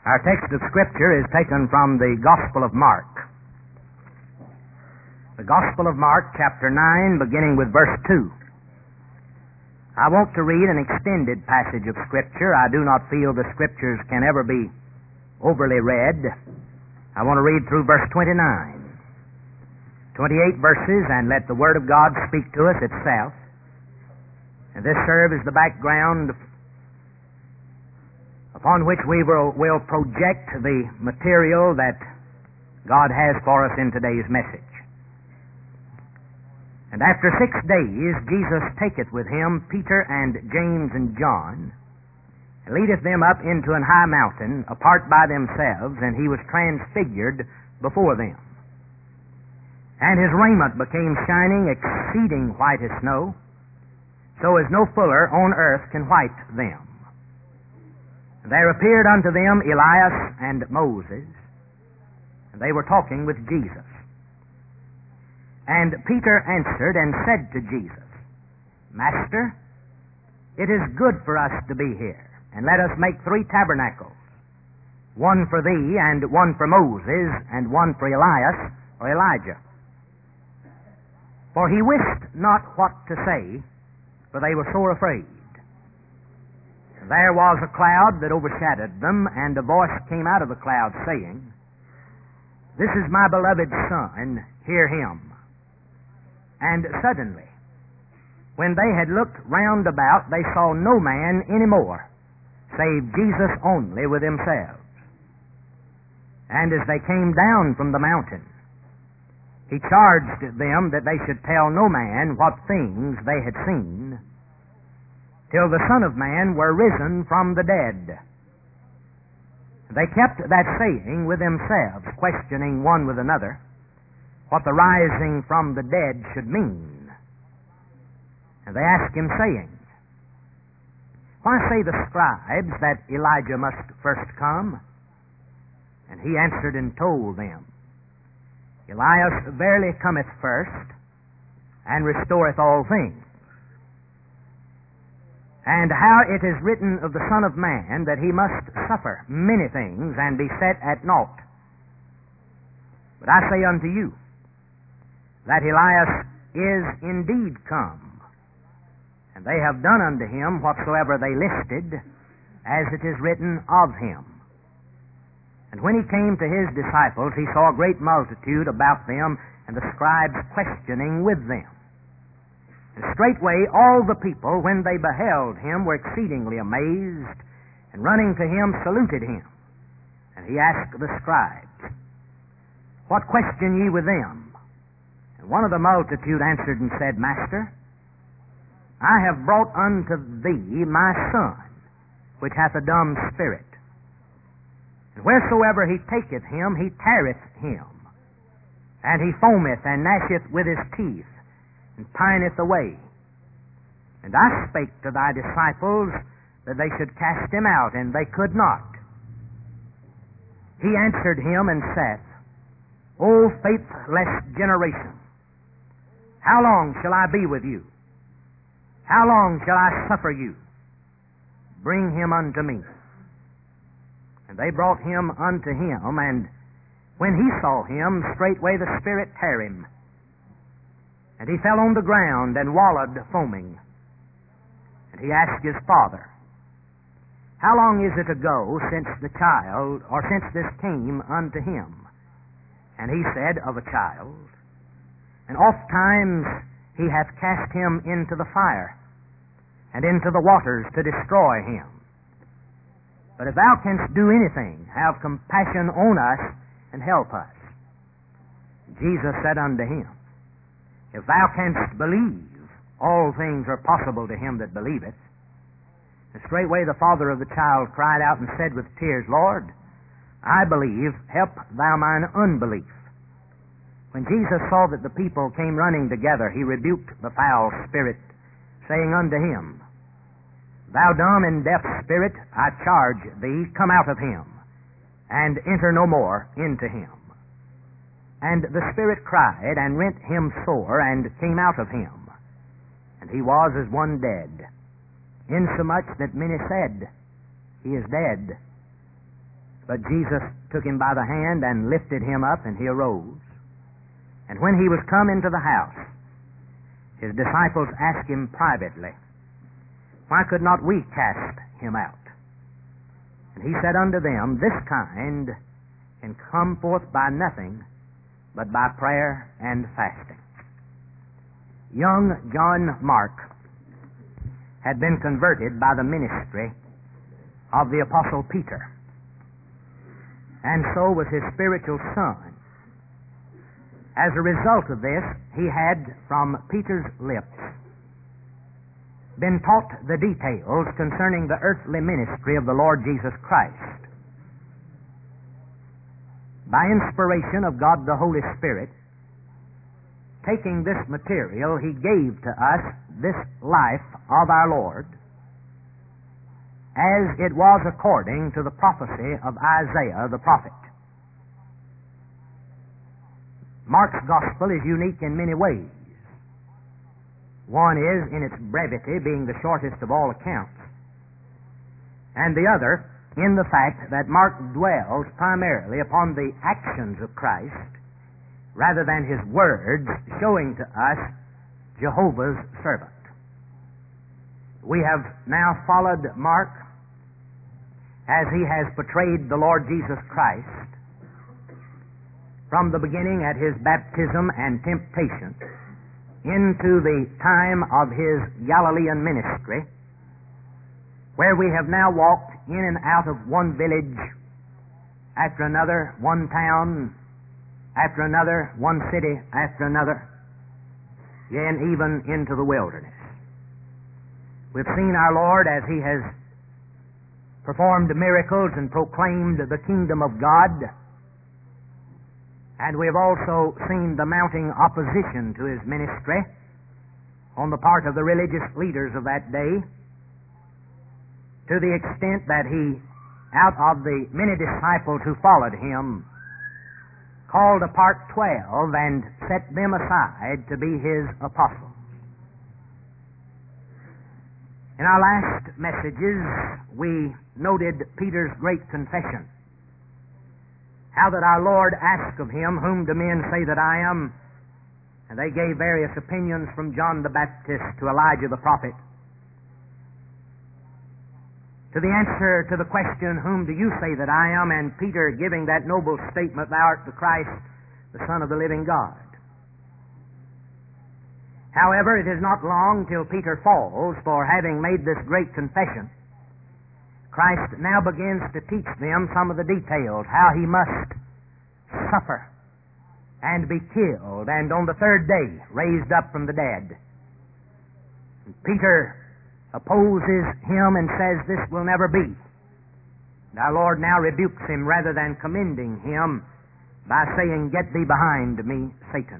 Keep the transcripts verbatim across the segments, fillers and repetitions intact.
Our text of Scripture is taken from the Gospel of Mark. The Gospel of Mark, chapter nine, beginning with verse two. I want to read an extended passage of Scripture. I do not feel the Scriptures can ever be overly read. I want to read through verse twenty-nine. twenty-eight verses, and let the Word of God speak to us itself. And this serve as the background upon which we will, will project the material that God has for us in today's message. And after six days Jesus taketh with him Peter and James and John, and leadeth them up into an high mountain, apart by themselves, and he was transfigured before them. And his raiment became shining, exceeding white as snow, so as no fuller on earth can white them. There appeared unto them Elias and Moses, and they were talking with Jesus. And Peter answered and said to Jesus, Master, it is good for us to be here, and let us make three tabernacles, one for thee, and one for Moses, and one for Elias, or Elijah. For he wist not what to say, for they were sore afraid. There was a cloud that overshadowed them, and a voice came out of the cloud, saying, This is my beloved Son, hear him. And suddenly, when they had looked round about, they saw no man any more, save Jesus only with themselves. And as they came down from the mountain, he charged them that they should tell no man what things they had seen, till the Son of Man were risen from the dead. They kept that saying with themselves, questioning one with another what the rising from the dead should mean. And they asked him, saying, Why say the scribes that Elijah must first come? And he answered and told them, Elias verily cometh first, and restoreth all things. And how it is written of the Son of Man that he must suffer many things and be set at naught. But I say unto you that Elias is indeed come, and they have done unto him whatsoever they listed, as it is written of him. And when he came to his disciples, he saw a great multitude about them, and the scribes questioning with them. And straightway all the people, when they beheld him, were exceedingly amazed, and running to him saluted him. And he asked the scribes, What question ye with them? And one of the multitude answered and said, Master, I have brought unto thee my son, which hath a dumb spirit. And wheresoever he taketh him, he teareth him. And he foameth and gnasheth with his teeth, and pineth away. And I spake to thy disciples that they should cast him out, and they could not. He answered him and said, O faithless generation, how long shall I be with you? How long shall I suffer you? Bring him unto me. And they brought him unto him, and when he saw him, straightway the spirit tare him. And he fell on the ground and wallowed foaming. And he asked his father, How long is it ago since the child, or since this came unto him? And he said, Of a child. And oft times he hath cast him into the fire, and into the waters to destroy him. But if thou canst do anything, have compassion on us, and help us. Jesus said unto him, If thou canst believe, all things are possible to him that believeth. And straightway the father of the child cried out and said with tears, Lord, I believe, help thou mine unbelief. When Jesus saw that the people came running together, he rebuked the foul spirit, saying unto him, Thou dumb and deaf spirit, I charge thee, come out of him, and enter no more into him. And the spirit cried, and rent him sore, and came out of him. And he was as one dead, insomuch that many said, He is dead. But Jesus took him by the hand and lifted him up, and he arose. And when he was come into the house, his disciples asked him privately, Why could not we cast him out? And he said unto them, This kind can come forth by nothing but by prayer and fasting. Young John Mark had been converted by the ministry of the Apostle Peter, and so was his spiritual son. As a result of this, he had, from Peter's lips, been taught the details concerning the earthly ministry of the Lord Jesus Christ. By inspiration of God the Holy Spirit, taking this material, he gave to us this life of our Lord as it was according to the prophecy of Isaiah the prophet. Mark's gospel is unique in many ways. One is in its brevity, being the shortest of all accounts, and the other in the fact that Mark dwells primarily upon the actions of Christ rather than his words, showing to us Jehovah's servant. We have now followed Mark as he has portrayed the Lord Jesus Christ from the beginning at his baptism and temptation into the time of his Galilean ministry, where we have now walked in and out of one village after another, one town after another, one city after another, yea, and even into the wilderness. We've seen our Lord as he has performed miracles and proclaimed the kingdom of God, and we have also seen the mounting opposition to his ministry on the part of the religious leaders of that day, to the extent that he, out of the many disciples who followed him, called apart twelve and set them aside to be his apostles. In our last messages, we noted Peter's great confession. How that our Lord asked of him, Whom do men say that I am? And they gave various opinions, from John the Baptist to Elijah the prophet. To the answer to the question, Whom do you say that I am? And Peter giving that noble statement, Thou art the Christ, the Son of the living God. However, it is not long till Peter falls, for having made this great confession, Christ now begins to teach them some of the details, how he must suffer and be killed, and on the third day raised up from the dead. And Peter opposes him and says, This will never be. And our Lord now rebukes him rather than commending him by saying, Get thee behind me, Satan.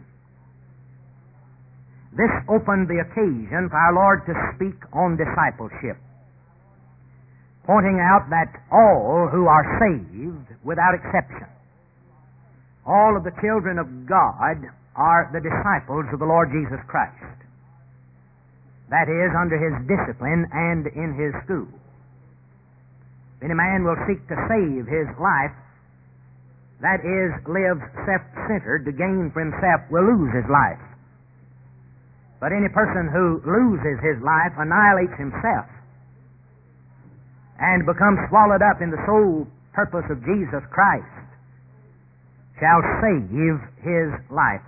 This opened the occasion for our Lord to speak on discipleship, pointing out that all who are saved, without exception, all of the children of God are the disciples of the Lord Jesus Christ. That is, under his discipline and in his school. If any man will seek to save his life, that is, lives self-centered to gain for himself, will lose his life. But any person who loses his life annihilates himself and becomes swallowed up in the sole purpose of Jesus Christ, shall save his life.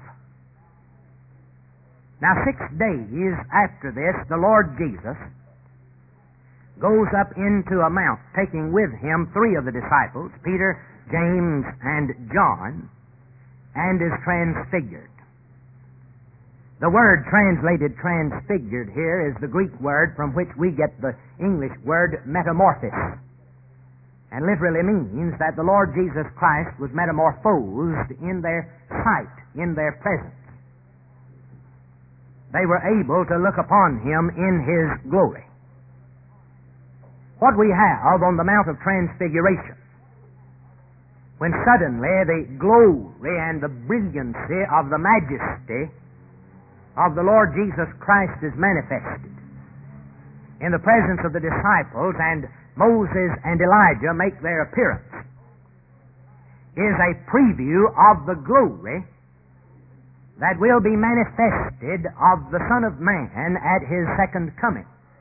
Now, six days after this, the Lord Jesus goes up into a mount, taking with him three of the disciples, Peter, James, and John, and is transfigured. The word translated transfigured here is the Greek word from which we get the English word metamorphosis, and literally means that the Lord Jesus Christ was metamorphosed in their sight, in their presence. They were able to look upon him in his glory. What we have on the Mount of Transfiguration, when suddenly the glory and the brilliancy of the majesty of the Lord Jesus Christ is manifested in the presence of the disciples, and Moses and Elijah make their appearance, is a preview of the glory that will be manifested of the Son of Man at His second coming.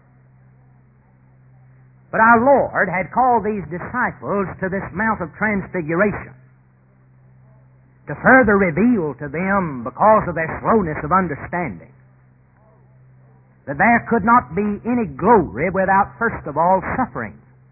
But our Lord had called these disciples to this Mount of Transfiguration to further reveal to them, because of their slowness of understanding, that there could not be any glory without first of all suffering.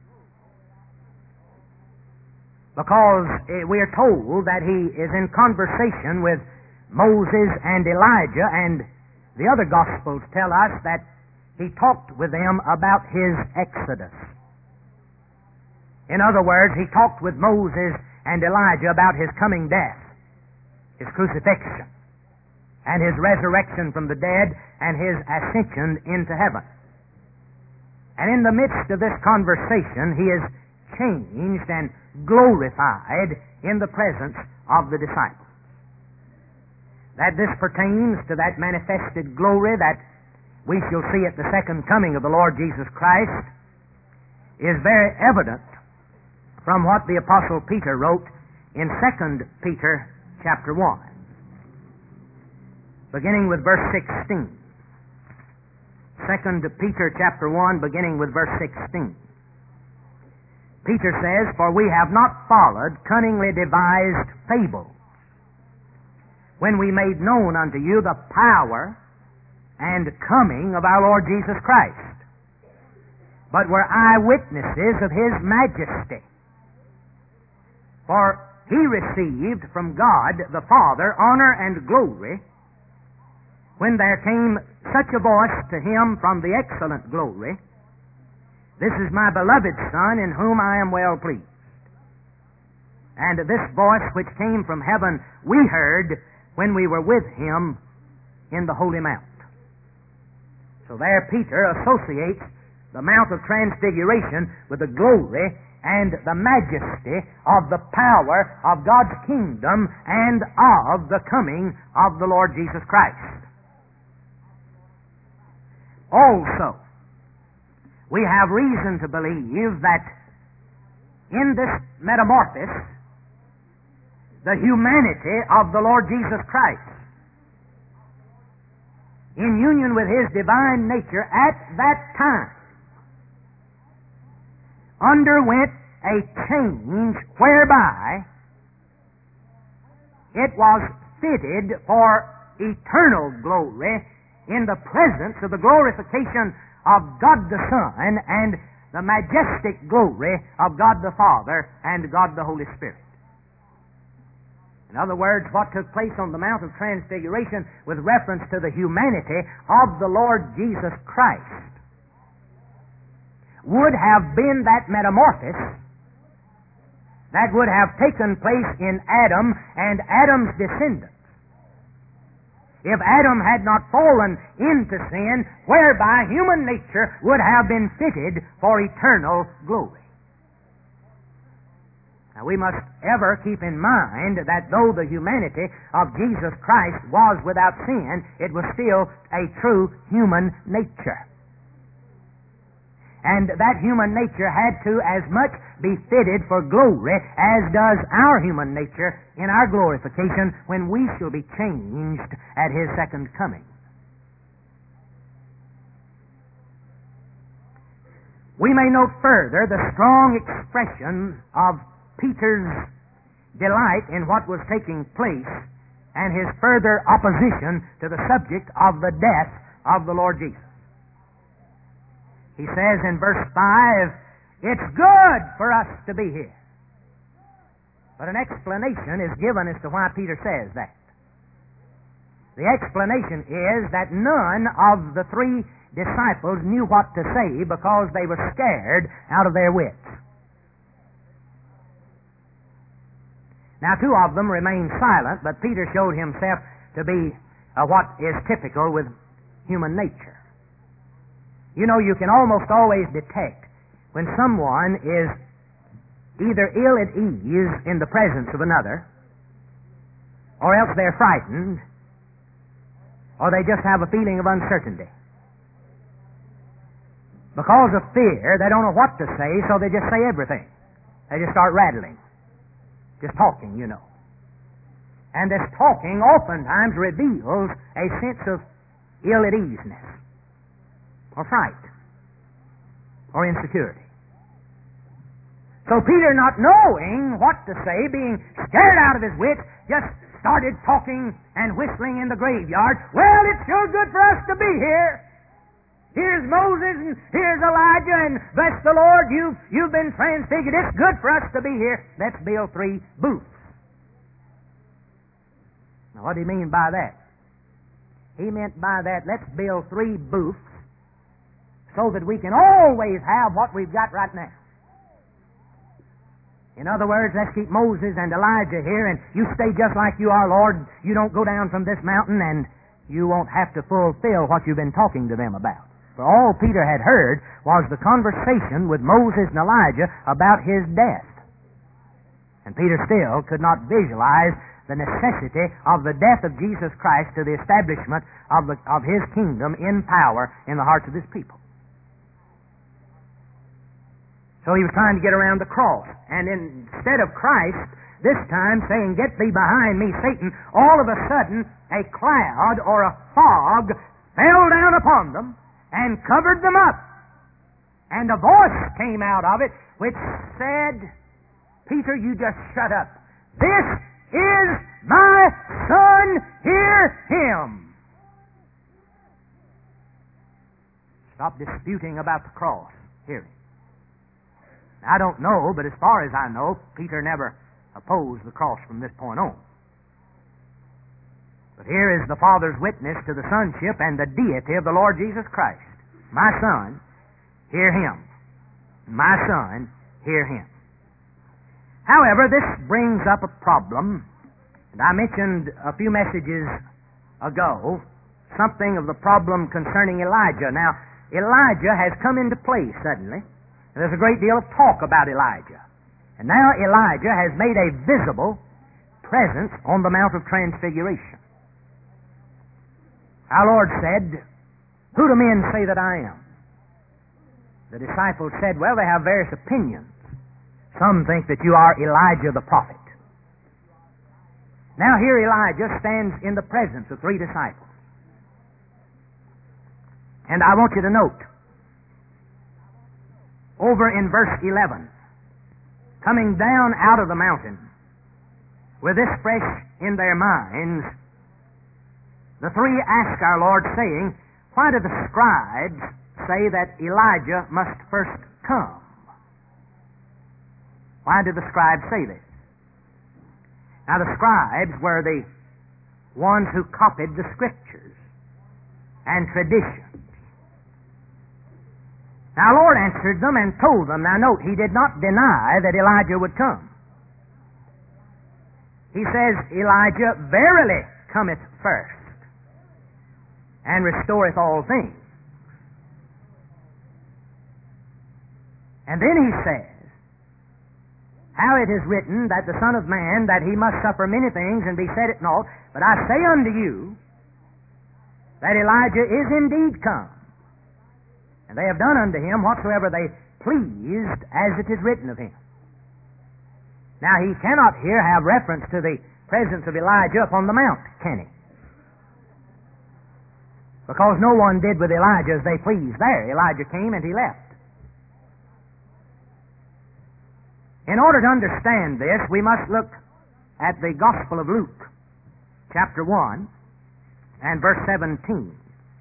Because we are told that He is in conversation with Moses and Elijah, and the other Gospels tell us that He talked with them about His exodus. In other words, He talked with Moses and Elijah about His coming death, His crucifixion, and His resurrection from the dead, and His ascension into heaven. And in the midst of this conversation, He is changed and glorified in the presence of the disciples. That this pertains to that manifested glory that we shall see at the second coming of the Lord Jesus Christ is very evident from what the Apostle Peter wrote in Second Peter chapter one, beginning with verse sixteen. Second Peter chapter one, beginning with verse sixteen. Peter says, "For we have not followed cunningly devised fables, when we made known unto you the power and coming of our Lord Jesus Christ, but were eyewitnesses of His majesty. For He received from God the Father honor and glory, when there came such a voice to Him from the excellent glory, This is my beloved Son, in whom I am well pleased. And this voice which came from heaven we heard when we were with Him in the Holy Mount." So there Peter associates the Mount of Transfiguration with the glory and the majesty of the power of God's kingdom and of the coming of the Lord Jesus Christ. Also, we have reason to believe that in this metamorphosis, the humanity of the Lord Jesus Christ, in union with His divine nature at that time, underwent a change whereby it was fitted for eternal glory in the presence of the glorification of God the Son and the majestic glory of God the Father and God the Holy Spirit. In other words, what took place on the Mount of Transfiguration with reference to the humanity of the Lord Jesus Christ would have been that metamorphosis that would have taken place in Adam and Adam's descendants, if Adam had not fallen into sin, whereby human nature would have been fitted for eternal glory. Now we must ever keep in mind that though the humanity of Jesus Christ was without sin, it was still a true human nature. And that human nature had to as much be fitted for glory as does our human nature in our glorification when we shall be changed at His second coming. We may note further the strong expression of Peter's delight in what was taking place and his further opposition to the subject of the death of the Lord Jesus. He says in verse five, "It's good for us to be here." But an explanation is given as to why Peter says that. The explanation is that none of the three disciples knew what to say because they were scared out of their wits. Now, two of them remained silent, but Peter showed himself to be uh, what is typical with human nature. You know, you can almost always detect when someone is either ill at ease in the presence of another, or else they're frightened, or they just have a feeling of uncertainty. Because of fear, they don't know what to say, so they just say everything. They just start rattling. Just talking, you know. And this talking oftentimes reveals a sense of ill-at-easeness, or fright, or insecurity. So Peter, not knowing what to say, being scared out of his wits, just started talking and whistling in the graveyard. Well, it's sure good for us to be here. Here's Moses and here's Elijah, and bless the Lord, you've, you've been transfigured. It's good for us to be here. Let's build three booths. Now, what do you mean by that? He meant by that, let's build three booths so that we can always have what we've got right now. In other words, let's keep Moses and Elijah here, and you stay just like you are, Lord. You don't go down from this mountain, and you won't have to fulfill what you've been talking to them about. For all Peter had heard was the conversation with Moses and Elijah about his death. And Peter still could not visualize the necessity of the death of Jesus Christ to the establishment of, the, of His kingdom in power in the hearts of His people. So he was trying to get around the cross. And instead of Christ this time saying, "Get thee behind me, Satan," all of a sudden a cloud or a fog fell down upon them and covered them up. And a voice came out of it which said, "Peter, you just shut up. This is my Son, hear him." Stop disputing about the cross. Hear him. I don't know, but as far as I know, Peter never opposed the cross from this point on. But here is the Father's witness to the sonship and the deity of the Lord Jesus Christ. "My Son, hear him. My Son, hear him." However, this brings up a problem, and I mentioned a few messages ago something of the problem concerning Elijah. Now, Elijah has come into play suddenly, and there's a great deal of talk about Elijah. And now Elijah has made a visible presence on the Mount of Transfiguration. Our Lord said, "Who do men say that I am?" The disciples said, "Well, they have various opinions. Some think that you are Elijah the prophet." Now here Elijah stands in the presence of three disciples. And I want you to note, over in verse eleven, coming down out of the mountain, with this fresh in their minds, the three ask our Lord, saying, "Why do the scribes say that Elijah must first come?" Why did the scribes say this? Now the scribes were the ones who copied the Scriptures and traditions. Now our Lord answered them and told them, now note, He did not deny that Elijah would come. He says, "Elijah verily cometh first, and restoreth all things." And then He says, "How it is written that the Son of Man, that He must suffer many things and be set at naught. But I say unto you that Elijah is indeed come, and they have done unto him whatsoever they pleased, as it is written of him." Now he cannot here have reference to the presence of Elijah upon the mount, can he? Because no one did with Elijah as they pleased there. Elijah came and he left. In order to understand this, we must look at the Gospel of Luke, chapter one, and verse seventeen.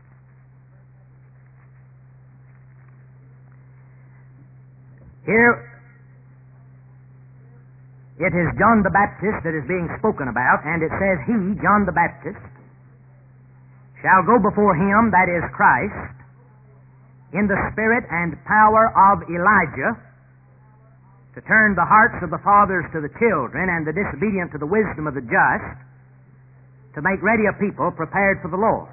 Here, it is John the Baptist that is being spoken about, and it says, "He, John the Baptist, shall go before him," that is Christ, "in the spirit and power of Elijah, to turn the hearts of the fathers to the children, and the disobedient to the wisdom of the just, to make ready a people prepared for the Lord."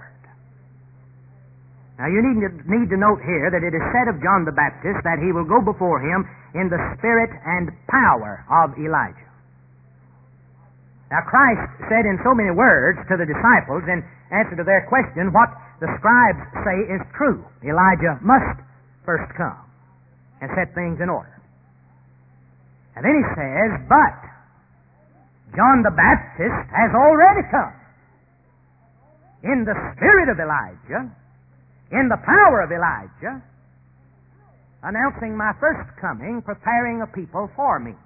Now you need to, need to note here that it is said of John the Baptist that he will go before him in the spirit and power of Elijah. Now Christ said in so many words to the disciples in answer to their question what the scribes say is true. Elijah must first come and set things in order. And then he says, "But John the Baptist has already come in the spirit of Elijah, in the power of Elijah, announcing my first coming, preparing a people for me.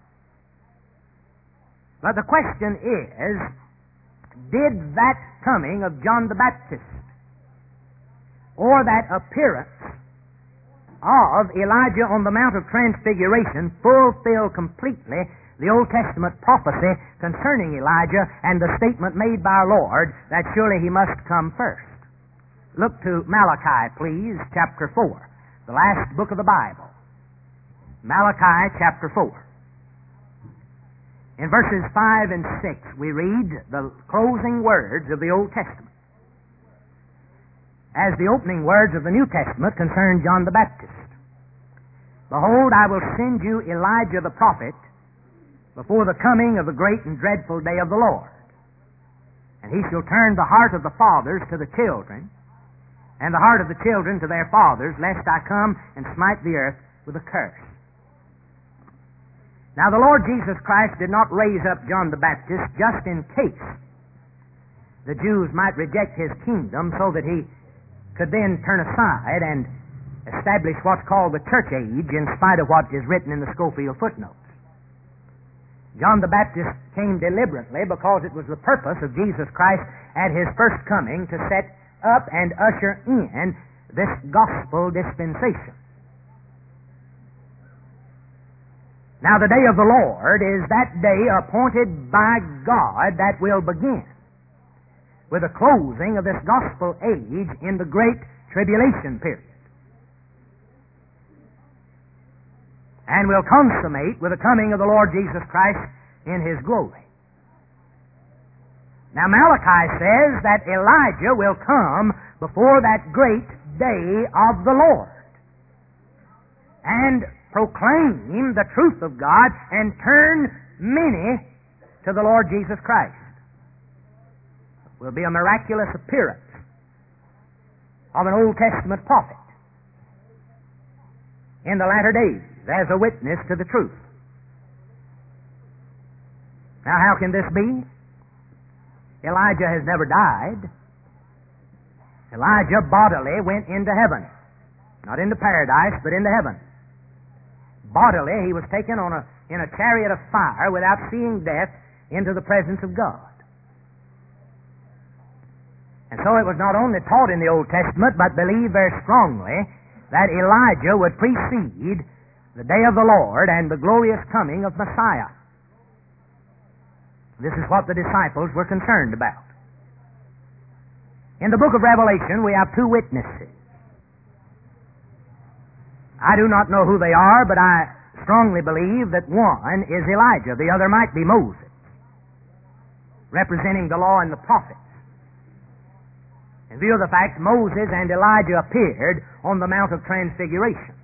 But the question is, did that coming of John the Baptist or that appearance of Elijah on the Mount of Transfiguration fulfill completely the Old Testament prophecy concerning Elijah and the statement made by our Lord that surely he must come first? Look to Malachi, please, chapter four, the last book of the Bible. Malachi chapter four. In verses five and six we read the closing words of the Old Testament, as the opening words of the New Testament concern John the Baptist. Behold, I will send you Elijah the prophet before the coming of the great and dreadful day of the Lord. And he shall turn the heart of the fathers to the children, and the heart of the children to their fathers, lest I come and smite the earth with a curse. Now the Lord Jesus Christ did not raise up John the Baptist just in case the Jews might reject his kingdom, so that he could then turn aside and establish what's called the church age in spite of what is written in the Schofield footnotes. John the Baptist came deliberately because it was the purpose of Jesus Christ at his first coming to set up and usher in this gospel dispensation. Now the day of the Lord is that day appointed by God that will begin with the closing of this gospel age in the great tribulation period, and will consummate with the coming of the Lord Jesus Christ in his glory. Now Malachi says that Elijah will come before that great day of the Lord and proclaim the truth of God and turn many to the Lord Jesus Christ. It will be a miraculous appearance of an Old Testament prophet in the latter days as a witness to the truth. Now, how can this be? Elijah has never died. Elijah bodily went into heaven. Not into paradise, but into heaven. Bodily, he was taken on a, in a chariot of fire without seeing death into the presence of God. And so it was not only taught in the Old Testament, but believed very strongly that Elijah would precede the day of the Lord and the glorious coming of Messiah. This is what the disciples were concerned about. In the book of Revelation, we have two witnesses. I do not know who they are, but I strongly believe that one is Elijah. The other might be Moses, representing the law and the prophets. In view of the fact Moses and Elijah appeared on the Mount of Transfiguration.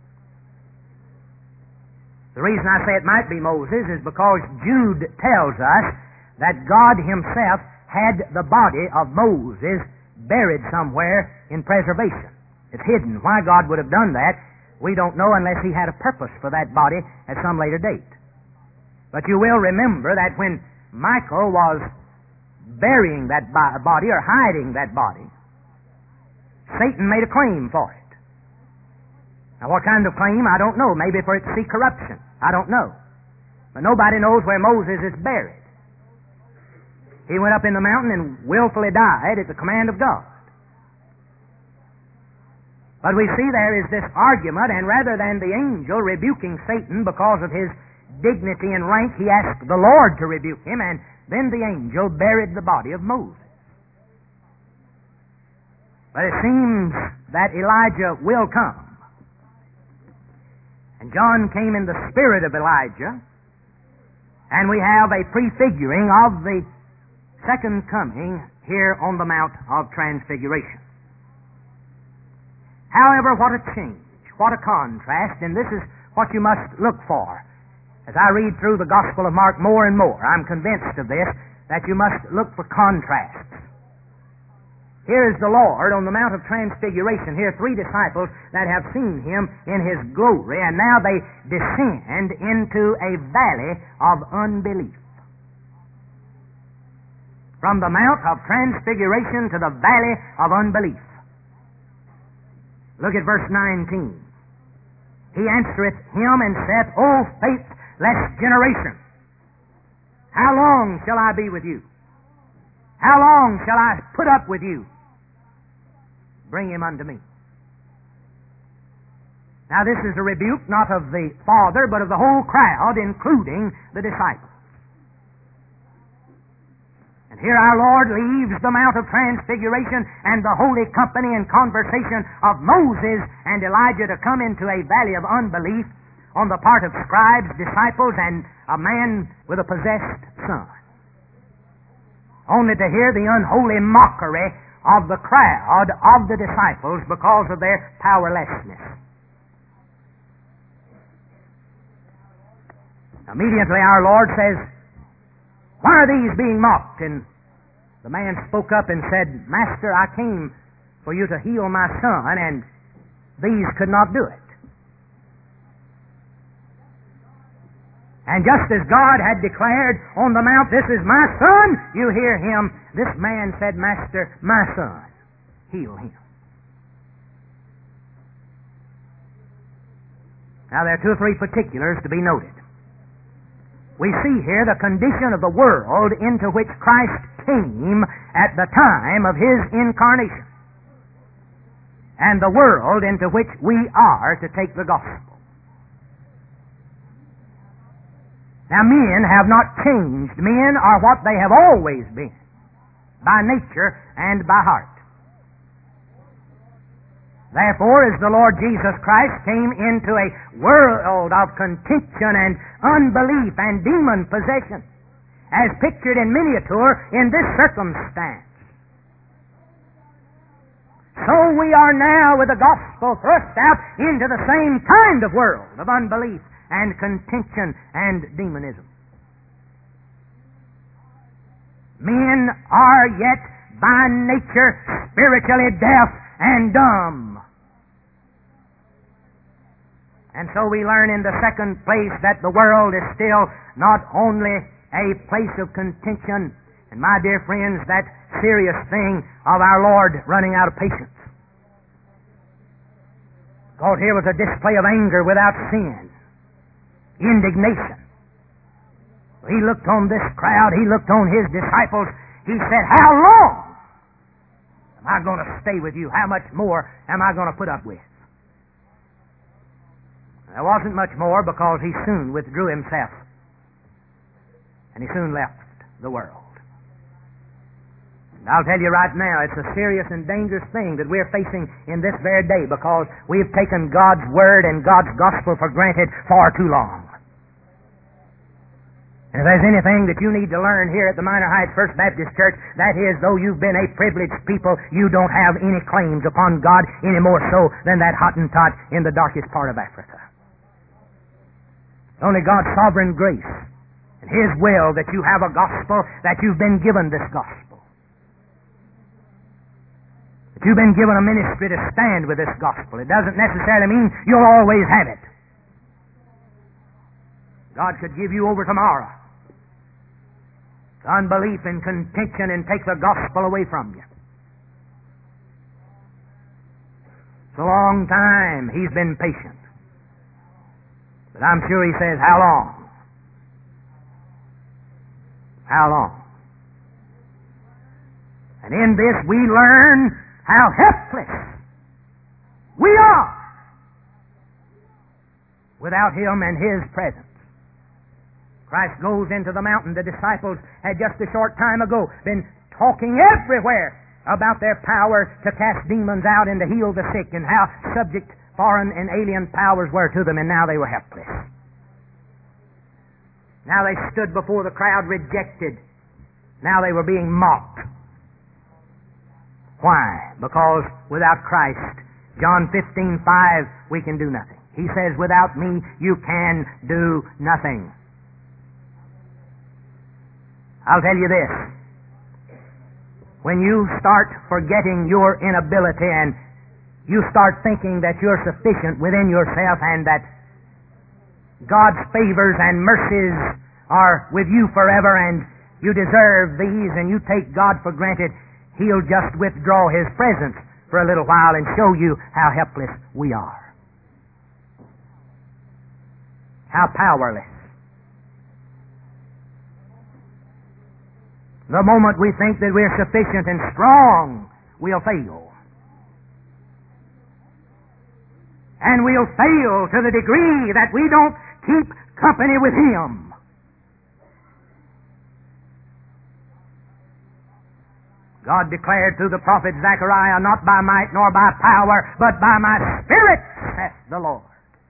The reason I say it might be Moses is because Jude tells us that God himself had the body of Moses buried somewhere in preservation. It's hidden. Why God would have done that, we don't know unless he had a purpose for that body at some later date. But you will remember that when Michael was burying that body or hiding that body, Satan made a claim for it. Now what kind of claim, I don't know. Maybe for it to see corruption. I don't know. But nobody knows where Moses is buried. He went up in the mountain and willfully died at the command of God. But we see there is this argument, and rather than the angel rebuking Satan because of his dignity and rank, he asked the Lord to rebuke him, and then the angel buried the body of Moses. But it seems that Elijah will come. And John came in the spirit of Elijah, and we have a prefiguring of the second coming here on the Mount of Transfiguration. However, what a change, what a contrast, and this is what you must look for. As I read through the Gospel of Mark more and more, I'm convinced of this, that you must look for contrasts. Here is the Lord on the Mount of Transfiguration. Here are three disciples that have seen him in his glory, and now they descend into a valley of unbelief. from the Mount of Transfiguration to the Valley of Unbelief. Look at verse nineteen. He answereth him and saith, O faithless generation, how long shall I be with you? How long shall I put up with you? Bring him unto me. Now this is a rebuke not of the Father, but of the whole crowd, including the disciples. And here our Lord leaves the Mount of Transfiguration and the holy company and conversation of Moses and Elijah to come into a valley of unbelief on the part of scribes, disciples, and a man with a possessed son. Only to hear the unholy mockery of the crowd of the disciples because of their powerlessness. Immediately our Lord says, why are these being mocked? And the man spoke up and said, Master, I came for you to heal my son, and these could not do it. And just as God had declared on the mount, this is my son, you hear him, this man said, Master, my son, heal him. Now there are two or three particulars to be noted. We see here the condition of the world into which Christ came at the time of His incarnation, and the world into which we are to take the gospel. Now men have not changed. Men are what they have always been, by nature and by heart. Therefore, as the Lord Jesus Christ came into a world of contention and unbelief and demon possession, as pictured in miniature in this circumstance, so we are now with the gospel thrust out into the same kind of world of unbelief and contention and demonism. Men are yet by nature spiritually deaf and dumb. And so we learn in the second place that the world is still not only a place of contention, and my dear friends, that serious thing of our Lord running out of patience. God, here was a display of anger without sin, indignation. He looked on this crowd, He looked on His disciples, He said, how long am I going to stay with you? How much more am I going to put up with? There wasn't much more, because He soon withdrew Himself, and He soon left the world. And I'll tell you right now, it's a serious and dangerous thing that we're facing in this very day, because we've taken God's Word and God's gospel for granted far too long. And if there's anything that you need to learn here at the Minor Heights First Baptist Church, that is, though you've been a privileged people, you don't have any claims upon God any more so than that Hottentot in the darkest part of Africa. Only God's sovereign grace and His will that you have a gospel, that you've been given this gospel. That you've been given a ministry to stand with this gospel. It doesn't necessarily mean you'll always have it. God could give you over tomorrow to unbelief and contention and take the gospel away from you. It's a long time He's been patient. But I'm sure He says, how long? How long? And in this we learn how helpless we are without Him and His presence. Christ goes into the mountain. The disciples had just a short time ago been talking everywhere about their power to cast demons out and to heal the sick, and how subject foreign and alien powers were to them, and now they were helpless. Now they stood before the crowd rejected. Now they were being mocked. Why? Because without Christ, John fifteen five, we can do nothing. He says, without me you can do nothing. I'll tell you this. When you start forgetting your inability and you start thinking that you're sufficient within yourself and that God's favors and mercies are with you forever, and you deserve these and you take God for granted, He'll just withdraw His presence for a little while and show you how helpless we are. How powerless. The moment we think that we're sufficient and strong, we'll fail. And we'll fail to the degree that we don't keep company with Him. God declared through the prophet Zechariah, not by might nor by power, but by my Spirit, saith the Lord.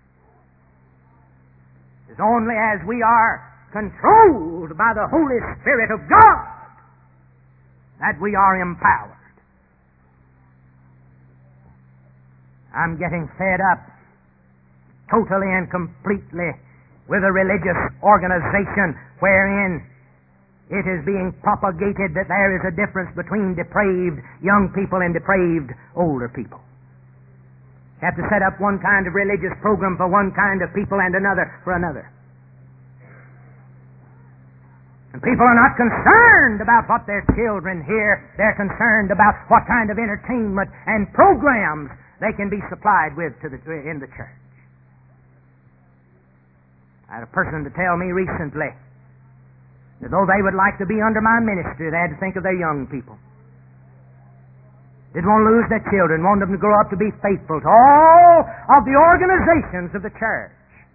It's only as we are controlled by the Holy Spirit of God that we are empowered. I'm getting fed up totally and completely with a religious organization wherein it is being propagated that there is a difference between depraved young people and depraved older people. You have to set up one kind of religious program for one kind of people and another for another. And people are not concerned about what their children hear. They're concerned about what kind of entertainment and programs they can be supplied with to the, in the church. I had a person to tell me recently that though they would like to be under my ministry, they had to think of their young people. Didn't want to lose their children, wanted them to grow up to be faithful to all of the organizations of the church.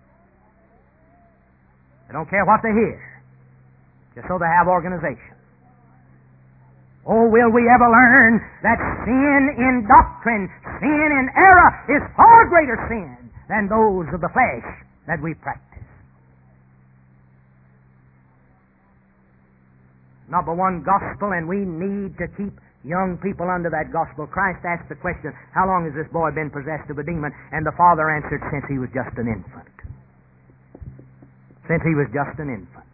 They don't care what they hear, just so they have organization. Oh, will we ever learn that sin in doctrine, sin in error, is far greater sin than those of the flesh that we practice? Number one, gospel, and we need to keep young people under that gospel. Christ asked the question, how long has this boy been possessed of a demon? And the father answered, since he was just an infant. Since he was just an infant.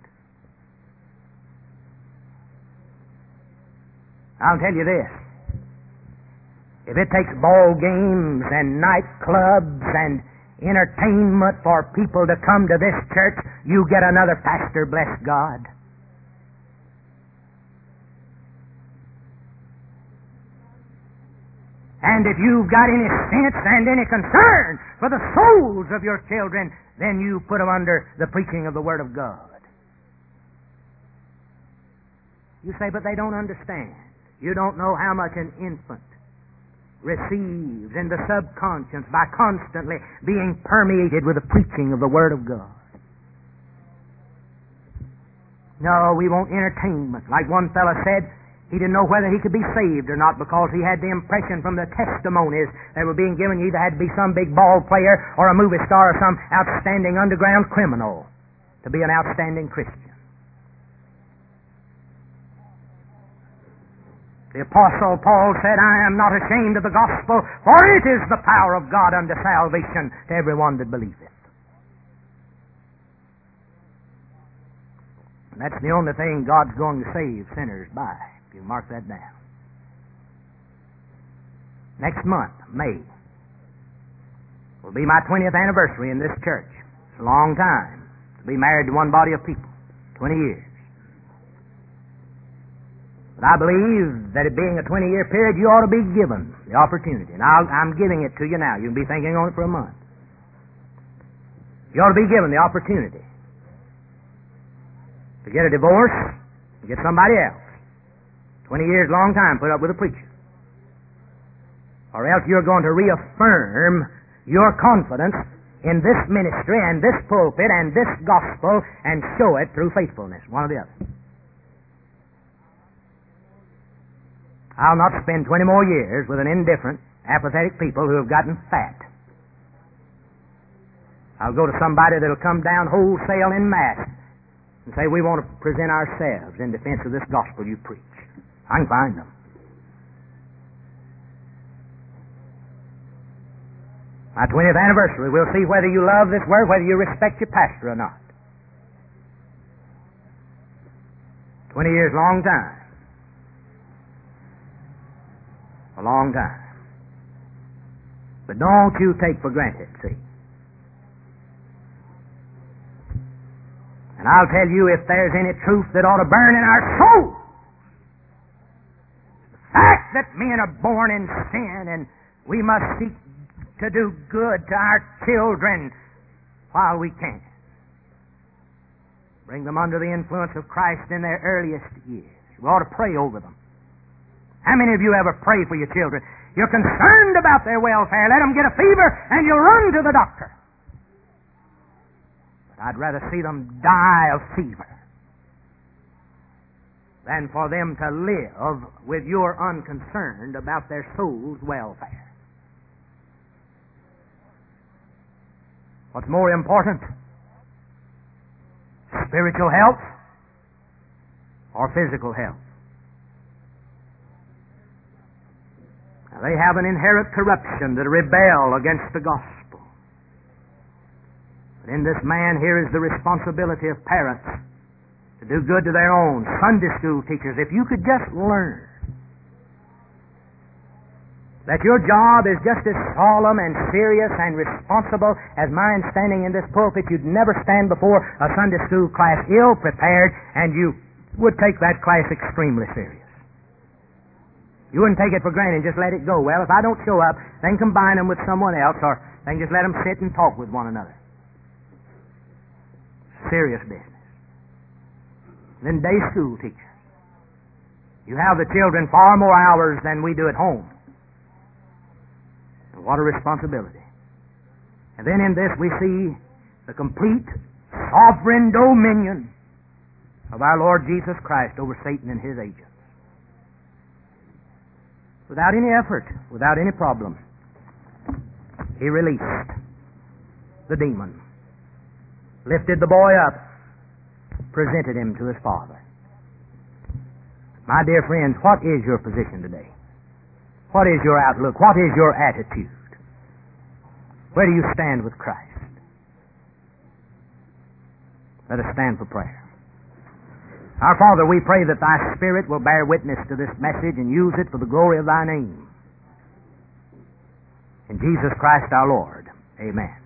I'll tell you this. If it takes ball games and nightclubs and entertainment for people to come to this church, you get another pastor, bless God. And if you've got any sense and any concern for the souls of your children, then you put them under the preaching of the Word of God. You say, but they don't understand. You don't know how much an infant receives in the subconscious by constantly being permeated with the preaching of the Word of God. No, we want entertainment. Like one fellow said, he didn't know whether he could be saved or not because he had the impression from the testimonies that were being given, you either had to be some big ball player or a movie star or some outstanding underground criminal to be an outstanding Christian. The Apostle Paul said, I am not ashamed of the gospel, for it is the power of God unto salvation to everyone that believeth. And that's the only thing God's going to save sinners by. You mark that down. Next month, May, will be my twentieth anniversary in this church. It's a long time to be married to one body of people. Twenty years. But I believe that it being a twenty-year period, you ought to be given the opportunity. And I'll, I'm giving it to you now. You can be thinking on it for a month. You ought to be given the opportunity to get a divorce and get somebody else. Twenty years, long time, put up with a preacher. Or else you're going to reaffirm your confidence in this ministry and this pulpit and this gospel and show it through faithfulness, one or the other. I'll not spend twenty more years with an indifferent, apathetic people who have gotten fat. I'll go to somebody that'll come down wholesale in mass and say, we want to present ourselves in defense of this gospel you preach. I can find them. My twentieth anniversary, we'll see whether you love this word, whether you respect your pastor or not. Twenty years, long time. A long time. But don't you take for granted, see. And I'll tell you, if there's any truth that ought to burn in our soul, the fact that men are born in sin and we must seek to do good to our children while we can. Bring them under the influence of Christ in their earliest years. We ought to pray over them. How many of you ever pray for your children? You're concerned about their welfare. Let them get a fever and you'll run to the doctor. But I'd rather see them die of fever than for them to live with your unconcerned about their soul's welfare. What's more important? Spiritual health or physical health? Now, they have an inherent corruption that rebel against the gospel. But in this man here is the responsibility of parents to do good to their own. Sunday school teachers, if you could just learn that your job is just as solemn and serious and responsible as mine standing in this pulpit, you'd never stand before a Sunday school class ill prepared, and you would take that class extremely serious. You wouldn't take it for granted and just let it go. Well, if I don't show up, then combine them with someone else, or then just let them sit and talk with one another. Serious business. Then day school teachers. You have the children far more hours than we do at home. And what a responsibility. And then in this we see the complete sovereign dominion of our Lord Jesus Christ over Satan and his agents. Without any effort, without any problem, he released the demon, lifted the boy up, presented him to his father. My dear friends, what is your position today? What is your outlook? What is your attitude? Where do you stand with Christ? Let us stand for prayer. Our Father, we pray that Thy Spirit will bear witness to this message and use it for the glory of Thy name. In Jesus Christ our Lord, amen.